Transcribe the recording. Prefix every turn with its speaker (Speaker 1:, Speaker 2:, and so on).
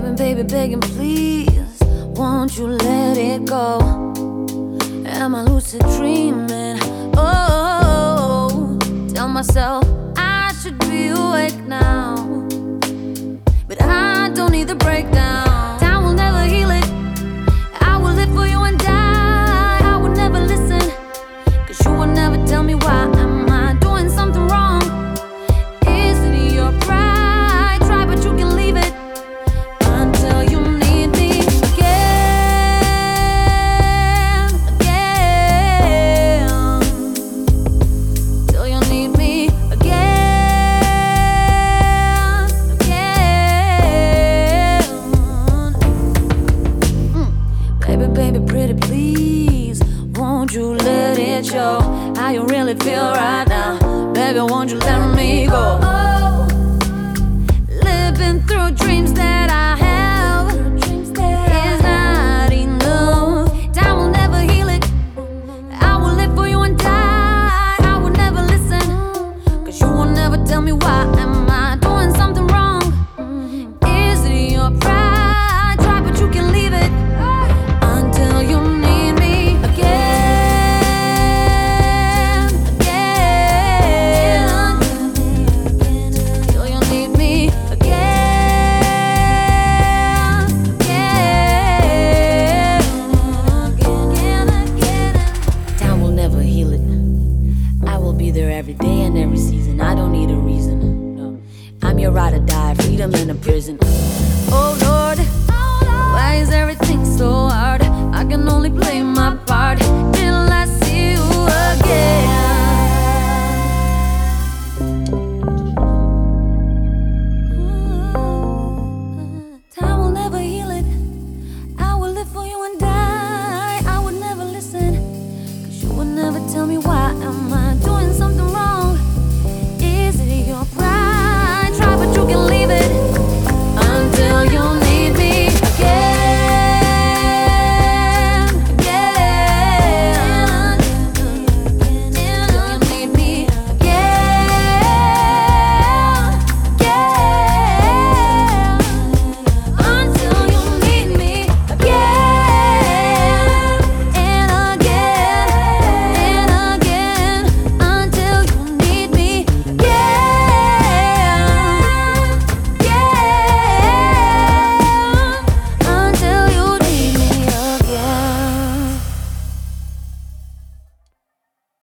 Speaker 1: Baby, begging, please, won't you let it go? Am I lucid dreaming? Oh, tell myself I should be awake now, but I don't need the breakdown. Time will never heal it. I will live for you and die. I will never listen, 'cause you will never tell me why. Am I doing something wrong? Is it your pride? Try, but you can leave it until you need me again, again. Till you need me again, again. Baby, baby, pretty please, won't you let it show how you really feel right now? Baby, won't you let me go? Living through dreams that I have is not enough. Time will never heal it. I will live for you and die. I will never listen, 'cause you will never tell me why. Am I doing something wrong? Is it your pride? Try, but you can leave it until you need me again, again. Till you need me again, again, again, again. Time will never heal it. I will be there every day and every season. I don't need a reason. No. I'm your ride or die, freedom in a prison. Oh Lord, why is everything so hard? I can only blame